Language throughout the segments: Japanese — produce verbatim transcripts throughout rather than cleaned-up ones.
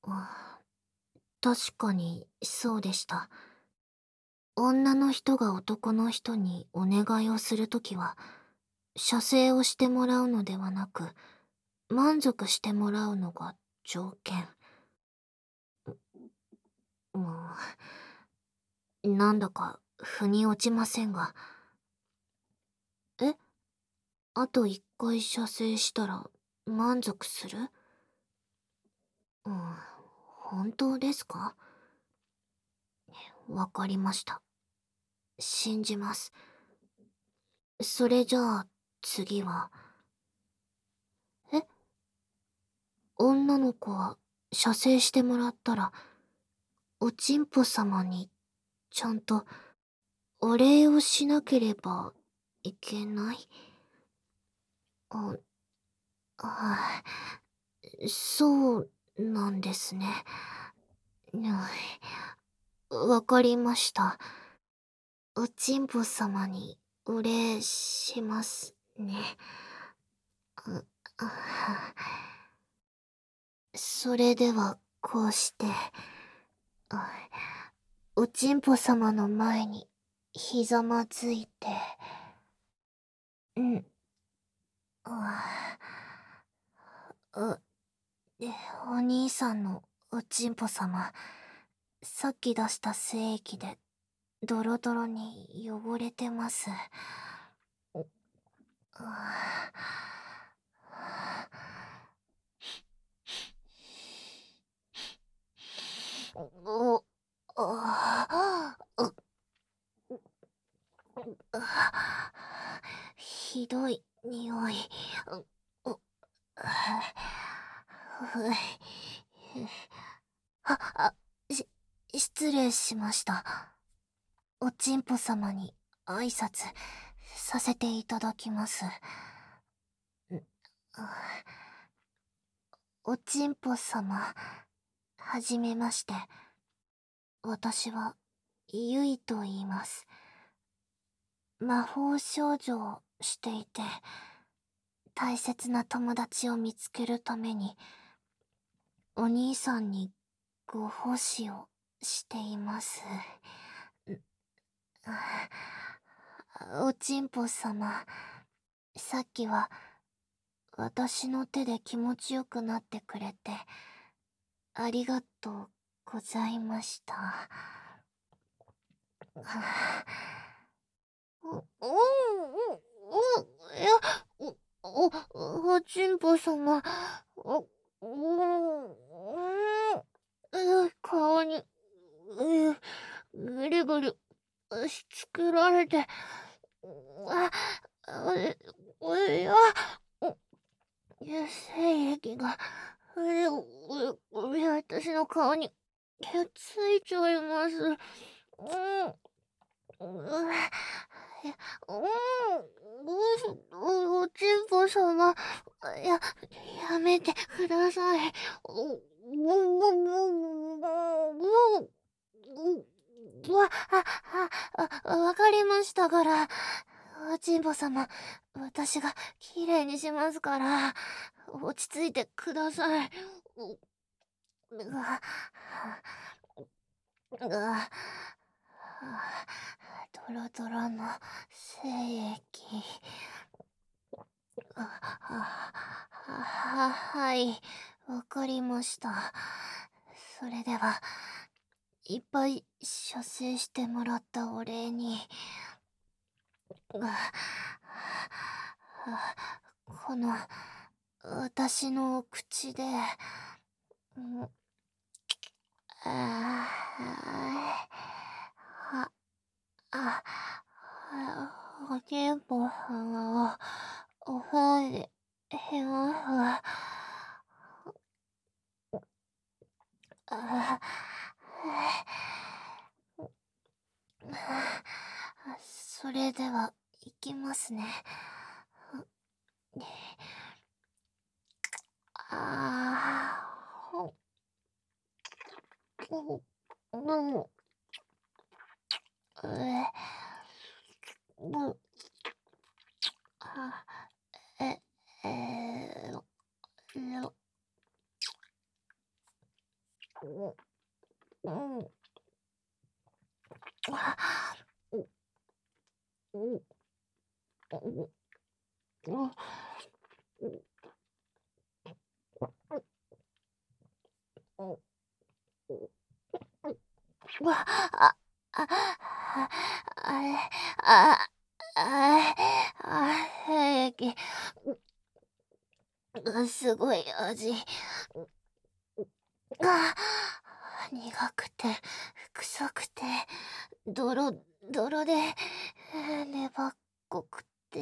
あ、確かにそうでした。女の人が男の人にお願いをするときは、射精をしてもらうのではなく、満足してもらうのが条件。もう、なんだか腑に落ちませんが。え、あと一回射精したら満足する？うん、本当ですか？わかりました。信じます。それじゃあ、次は。え、女の子は射精してもらったら、おちんぽ様にちゃんとお礼をしなければいけない？あ、はい、そうなんですね。はい、わかりました。おちんぽ様にお礼しますね。あ、あ、それではこうして、あ、おちんぽ様の前にひざまずいて、うん、あ、あ、え、お兄さんのおちんぽ様、さっき出した精液でドロドロに汚れてます。あ、お、あ、う、あ、ひどい匂い。う、う、ふい、あ、あ、し、失礼しました。おちんぽ様に挨拶させていただきます。ん、あ、おちんぽ様、はじめまして。私は、ゆいと言います。魔法少女をしていて、大切な友達を見つけるために、お兄さんにご奉仕をしています。あ、おちんぽ様、さっきは私の手で気持ちよくなってくれて、ありがとうございました。う、うん、うん、いや、お、お、おちんぽ様、お、うん、うん、顔に、うん、ぐりぐりしつけられて、あ、あ、おいや、いや、精液が、うう、う、私の顔に、ついちゃいます。うん。うわ、いや、うん、う、おちんぽ様、いや、やめてください。う、う、う、う、う、うわ、あ、あ、あ、わかりましたから。おちんぽ様、私がきれいにしますから、落ち着いてください。う、うわ、うわ、ドロドロの精液。あ、は、は、はい、わかりました。それでは、いっぱい射精してもらったお礼に、あ、この、私の口で、うん、あ、は、あ、おちんぽ様を、おほいで、します。あ、それでは、いきますね。ああ、ほ、うん、うん、え、うん、あ、え、えー、よ、 う、うん、あ、う、う、う、う、う、う、うわ、あ、あ、あれ、あ、あ、あ、へえき、う、すごい味。あ、苦くて、臭くて、ドロドロで、粘っこくて、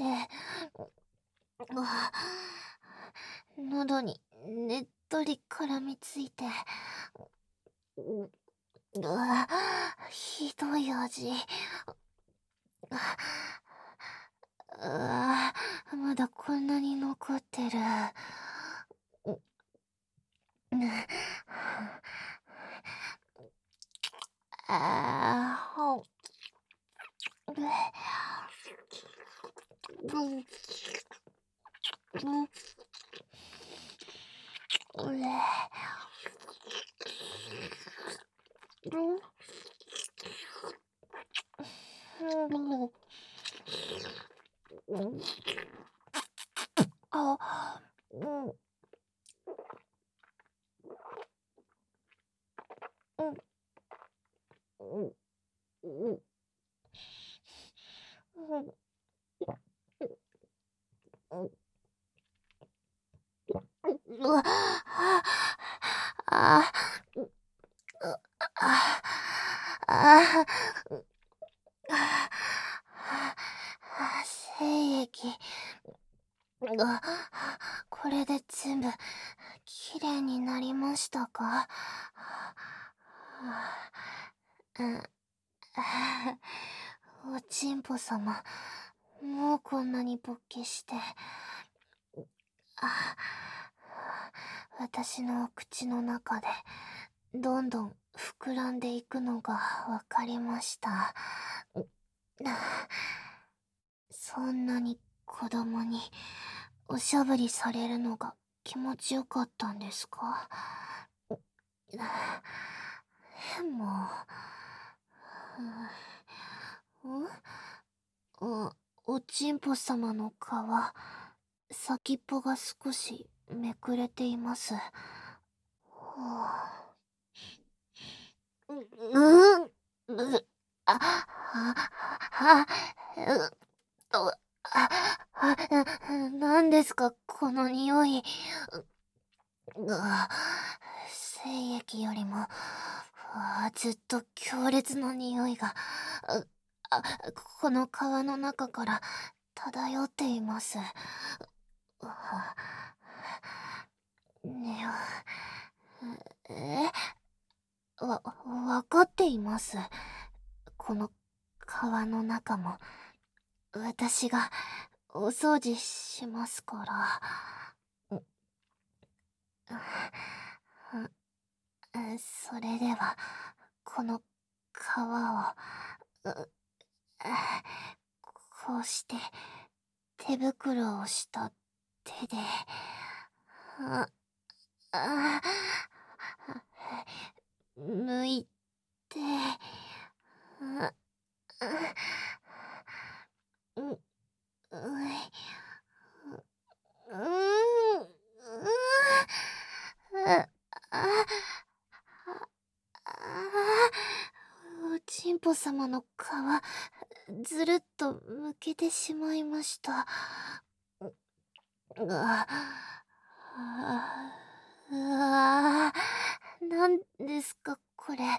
あ、喉にねっとり絡みついて、う、うわ、ひどい味。うわ、まだこんなに残ってる。う、ああ、ほん、うん、うん、うれ、うん、うん、うん、あ、うん、うん、うん、うん、うん、うん、うわ、ああ、う、あ、あ、あ、う、あ、あ、精液が、これで全部きれいになりましたか？うん、おちんぽ様、もうこんなに勃起して、あ、私のお口の中でどんどん膨らんでいくのがわかりました。そんなに子供におしゃぶりされるのが気持ちよかったんですか？でも、うん、おちんぽ様の皮、先っぽが少しめくれています。はあ、う、うん、う、あ、は、は、うと、あ、あ、なんですか、この匂い。う、あ、精液よりも、あ、ずっと強烈な匂いが、う、あ、この皮の中から漂っています。う、あ、ねえ、わ、わかっています。この皮の中も、私がお掃除しますから。う、う、う、それでは、この皮を、う、あ、こうして手袋をした手で、あ、あ、剥いて、あ、あ、う、う、うい、う、うーん、う、あ、あ、あ、おちんぽ様の皮、ずるっとむけてしまいました。うわ、あ、うわ、なんですかこれ。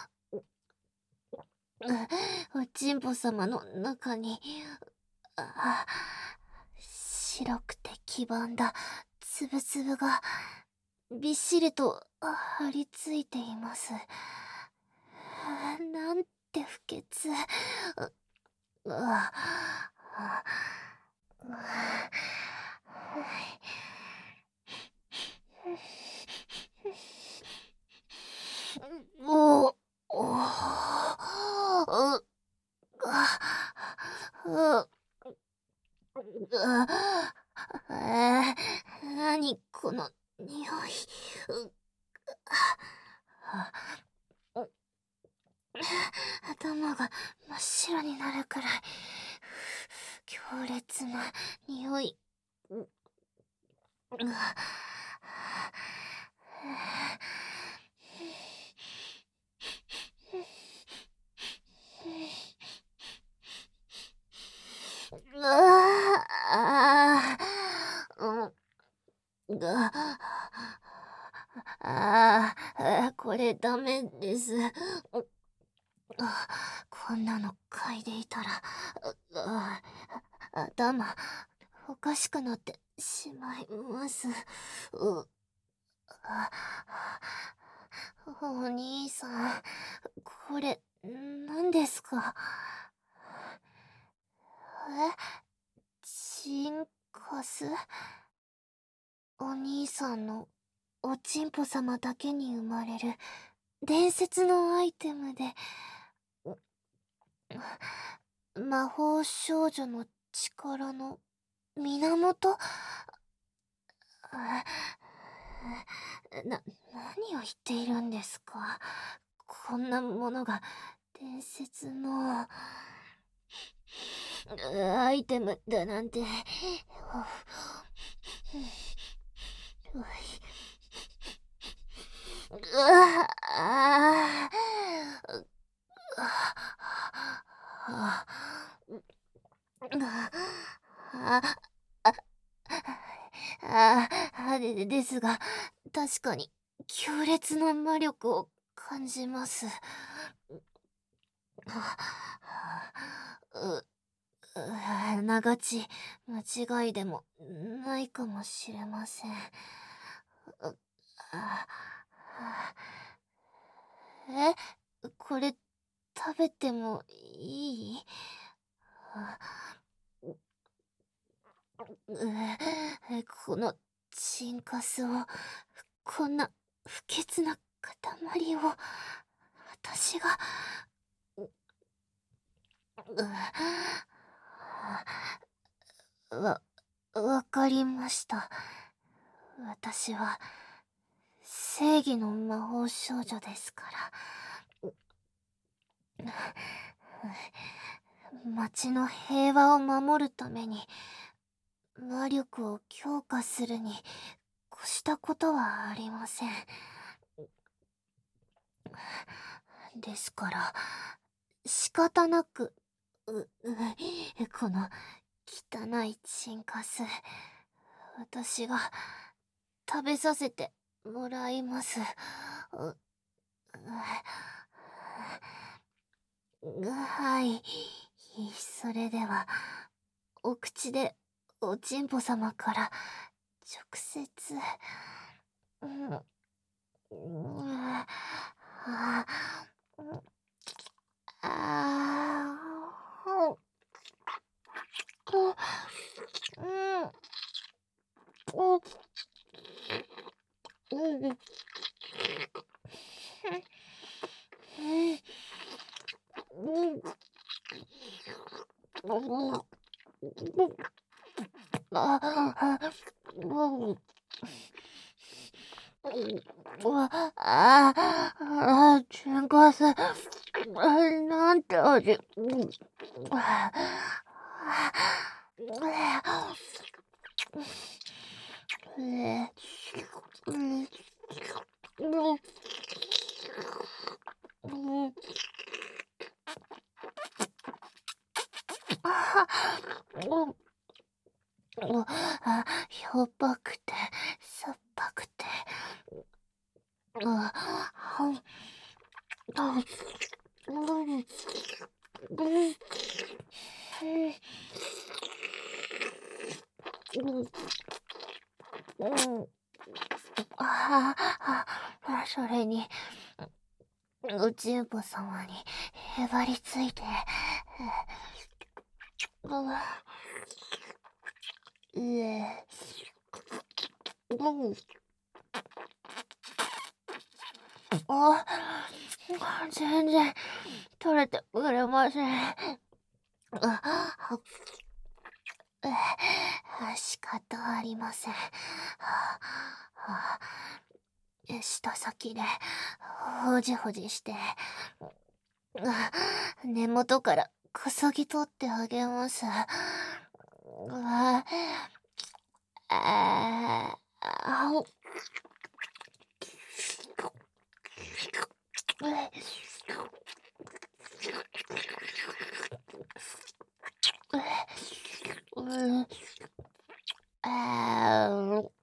おちんぽ様の中に、あ、白くて黄ばんだつぶつぶがびっしりと張り付いています。なんて不潔。うわ、うわ、おお、お、う、あ、う、う、えー、なにこの匂い。う、 白になるくらい強烈な匂い。ううわうわあーうん。がああ、これダメです。あ、こんなの嗅いでいたら、ああ頭おかしくなってしまいます。うあお兄さん、これ、何ですか？え、チンカス？お兄さんのおちんぽ様だけに生まれる伝説のアイテムで、魔法少女の力の源？あな、何を言っているんですか？こんなものが伝説のアイテムだなんて。うわあああああでですが、確かに強烈な魔力を感じます。うあながち間違いでもないかもしれません。うあえ、これ食べてもいい？うえこのチンカスを、こんな不潔な塊を私が、うわ、わかりました。私は正義の魔法少女ですから。町の平和を守るために魔力を強化するに越したことはありません。ですから仕方なく、う、うこの汚いチンカス、私が食べさせてもらいます。ううはい。それでは、お口でおちんぽ様から直接、うん、うん、ああ、うん、うん、うん、うん、ああ、うん、うわ、ああ、チンカス、なんて味。うんあえうんうんうんあうんあ、しょっぱくて、酸っぱくて、あ、うん、うん、うん、うん、うん、ああ、それに、おちんぽ様にへばりついて、うわ、うえ、うん、あ、全然取れてくれません。あ、え、仕方ありません。はあ、舌先でほじほじして、あ根元からこそぎ取ってあげます。うわ、ああ、お、うん、ああ、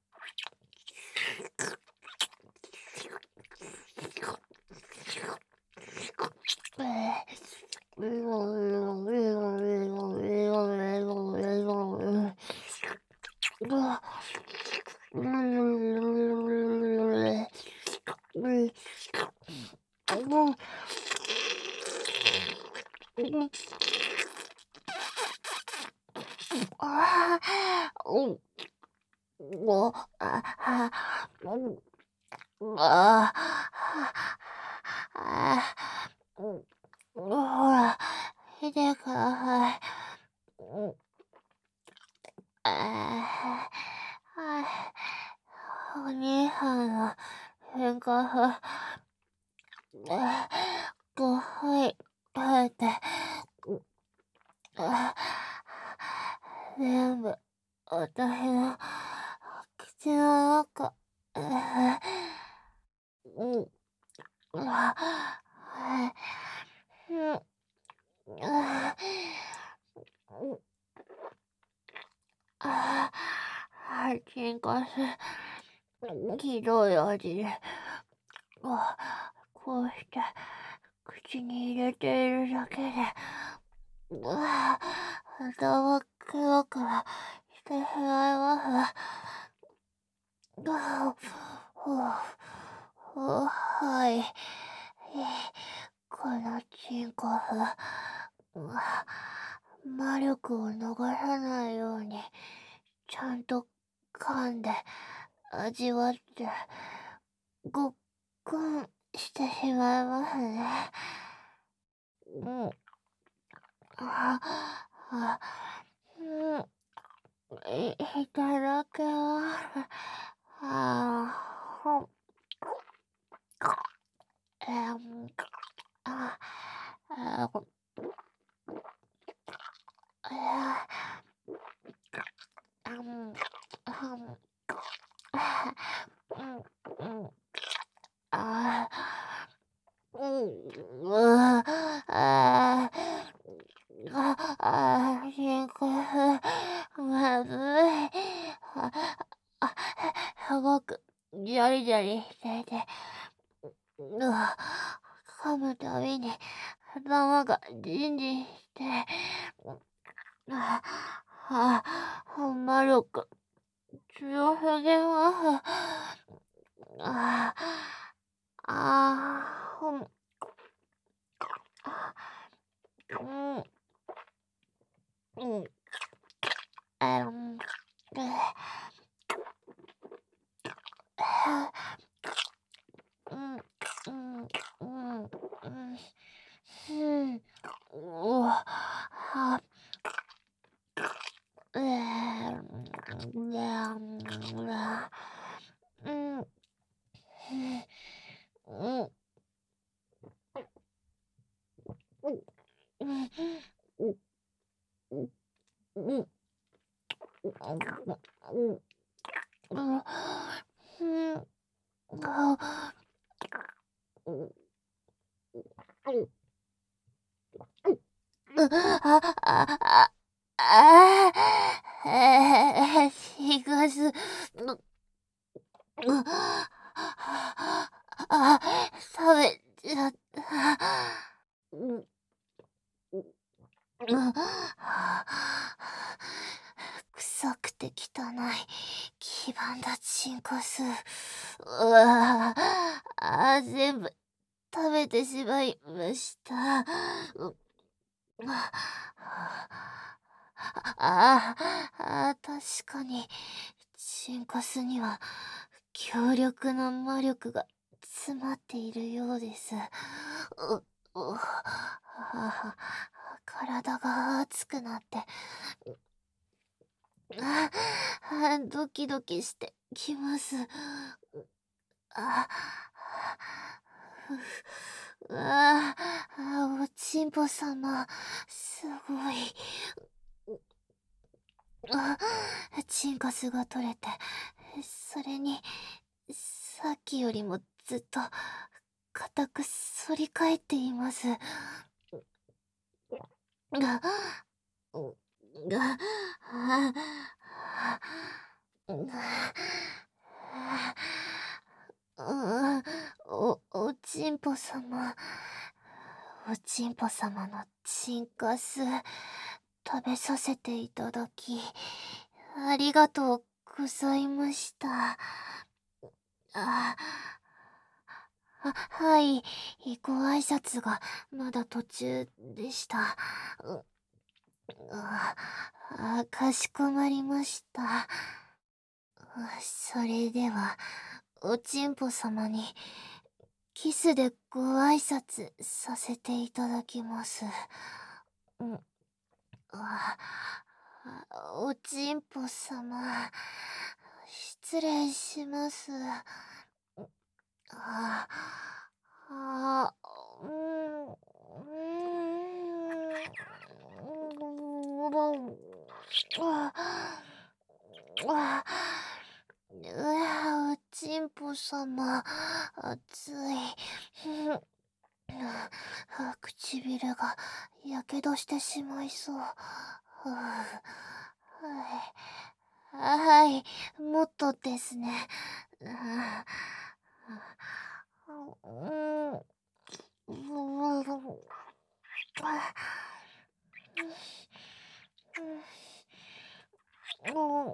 ああ、うん、もう、あ、あ、うん、ああ、ああ、うん、ほら、ひでください。うん、ああ、はい。お兄さんの変化が、あ、ごはい食べて、あ、全部、私の口の中、あ、うん、あ、はい、うん、あ、うん、ああ、喧嘩す、ひどい味で、あ、こうして口に入れているだけで、うわ、頭クラクラしてしまいます。あ、ふう、ふう、はい。え、このチンコフ、うわ、魔力を逃さないように、ちゃんと噛んで、味わって、ごっくんしてしまいますね。うん。あ、あ、うん。いいただきます。あ、ほん、えん、あ、あ、あ、あ、うん、はん、あ、うん、うん、あ、うん、うわ、あ、あ、あ、深呼吸、まずい。あ、あ、すごく、ジャリジャリしていて、うわ、噛むたびに頭がジンジンして、あ、あ、魔力強すぎます。あ、あ、ほん、うん、うん、あん、うん、うん、うん、うん、うん、うわ、は、えー、うん、うん、うん、うん、うん、うん、あ、うん、あ、あ、あ、ああ、えー、しがす、う、う、あ、食べちゃった。うん、うん、臭くて汚い黄ばんだチンコス。うわあ、全部食べてしまいました。う、ああ、あ、確かに、チンコスには強力な魔力が詰まっているようです。う、う、あ、体が熱くなって、あ、あ、ドキドキしてきます。あ、ふ、あ、あ、おちんぽ様、 すごい。あ、チンカスが取れて、それに、さっきよりもずっと、硬く反り返っています。が、が、あ、あ、お、おちんぽ様。おちんぽ様のチンカス、食べさせていただき、ありがとうございました。あ、は、はい、ご挨拶がまだ途中でした。うあ、あかしこまりました。それでは、おちんぽ様に、キスでご挨拶させていただきます。うん、あ、おちんぽ様、失礼します。あ、あ、うん、うーん、あ、あ、うわ、おちんぽ様、熱い。あ、唇がやけどしてしまいそう。はい、はい、もっとですね。うん、うん、うん、うん、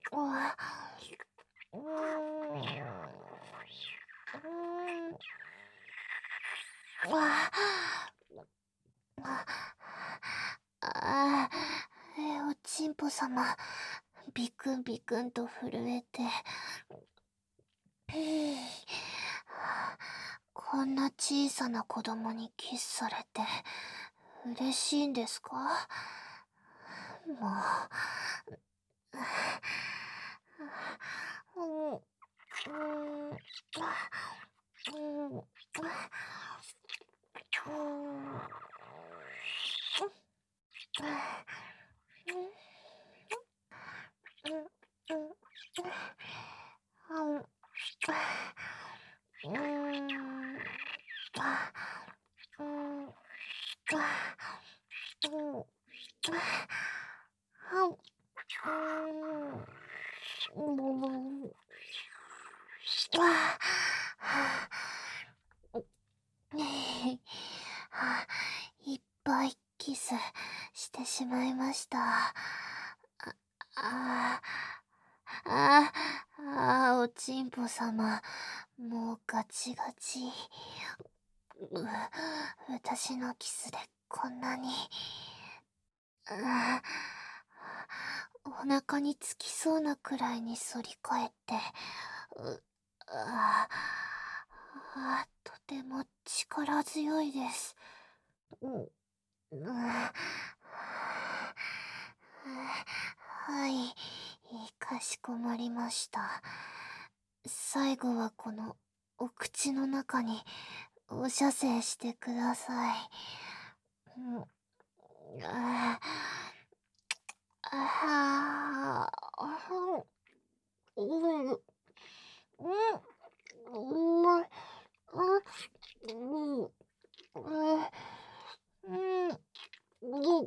ああ、おちんぽ様、ビクンビクンと震えて。こんな小さな子供にキスされて嬉しいんですか？もう。うん、うん、うん、うん、うん、いっぱいキスしてしまいました。あ、あ、あ、あ、おちんぽ様、もうガチガチ。う、私のキスでこんなに。あ、お腹につきそうなくらいに反り返って、う、あ、あ、とても力強いです。うん、うん、はい、かしこまりました。最後はこのお口の中にお射精してください。うん、ああ、あ、うん、うん、うん、うん、うん、うん、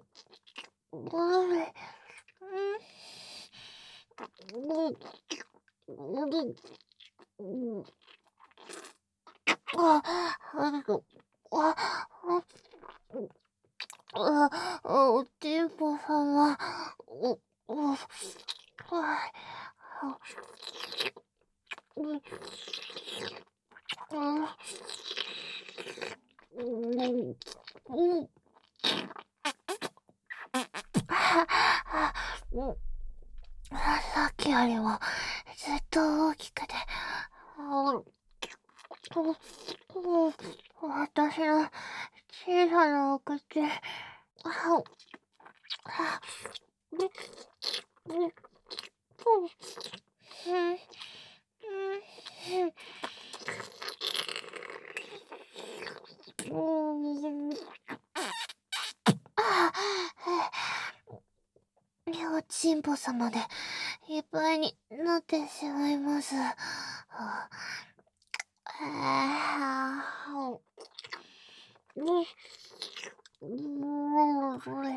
あ、あ、あ、あ、おちんぽ様、お、お、あ、うん、うん、うん、うん、さっきよりもずっと大きくて、あ、私の小さなお口、あ、あ、うん、うん、うん、うん、 チンポ様でいっぱいになってしまいます。はあ、あーうんうん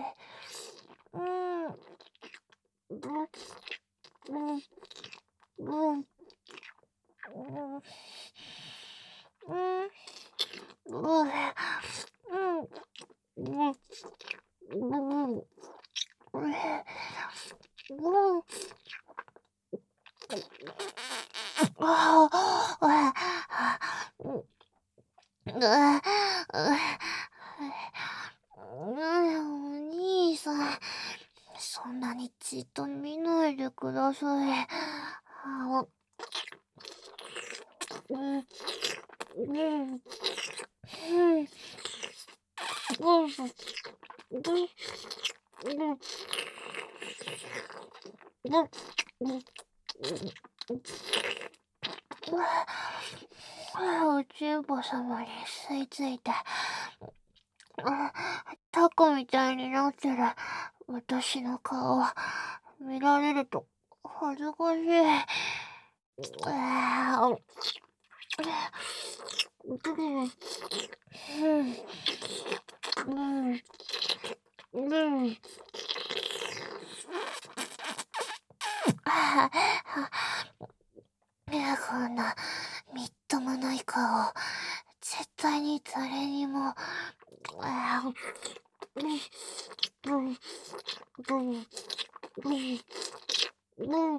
うんうんうんうんうんうんああ、ううお兄さん、そんなにじっと見ないでください。あうん、うん、うん、うん、おちんぽ様に吸い付いて、あ、タコみたいになってる私の顔見られると恥ずかしい。あーうん、うん、うん。あいや、こんなみっともない顔、絶対に誰にも、あうん、うん、うん、うん、うん、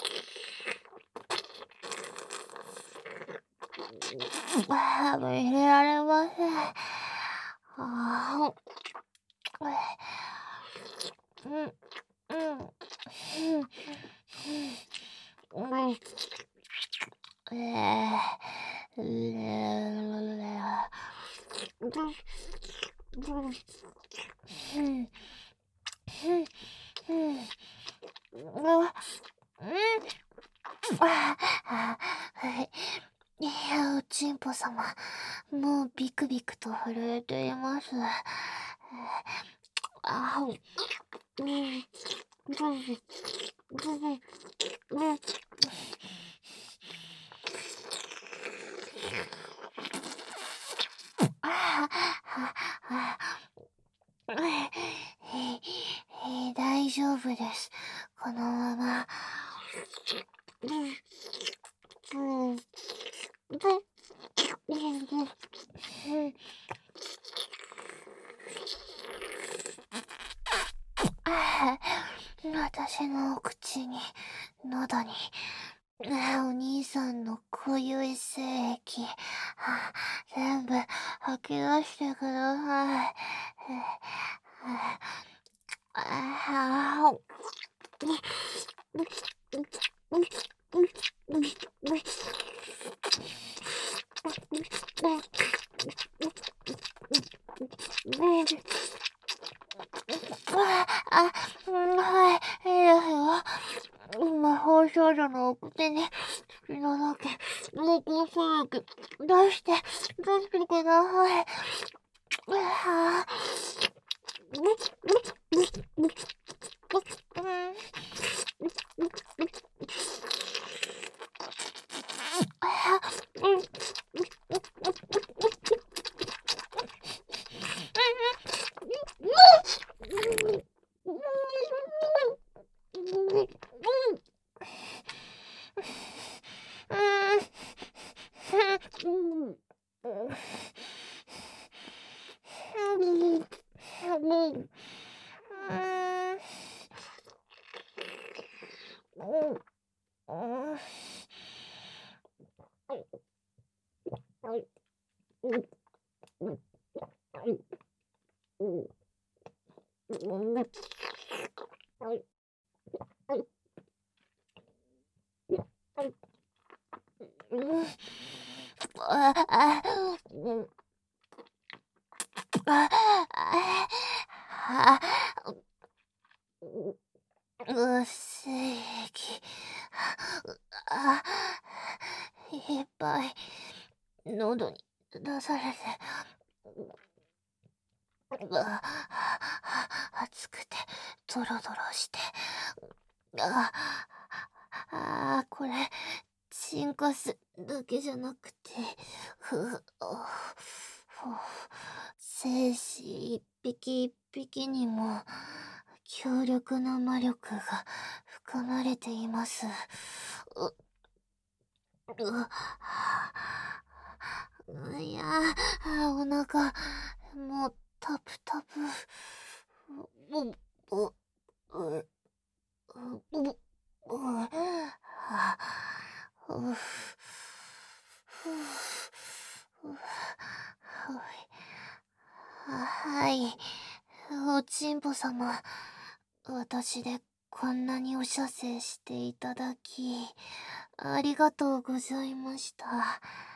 あ入れられません。あうん、うん、うん、うん、うん、えー、うん、うん、うん、うん、うん、ああ、はい。いや、おちんぽ様、もうビクビクと震えています。あう、うん、うん、うん、うん、ああ、ええ大丈夫です。このまま。うん、うん、うん、うん、あ私のお口に、喉に、あお兄さんの濃ゆい精液、あ全部吐き出してください。あああ、はい、いいですよ。魔法少女のお口に好きなだけ、もうこうする出して、出してください。ああ、あ、あ、うせいき、あ、いっぱい喉に出されて、あ、熱くてドロドロして、 ああー、これ、チンカスだけじゃなくて、ふう、あふう生死一匹一匹にも、強力な魔力が含まれています。う、う、ういやー、お腹、もう、タプタプ。う、う、う、う、う、う、はあ、う、ふう、はい。おちんぽ様、私でこんなにお射精していただき、ありがとうございました。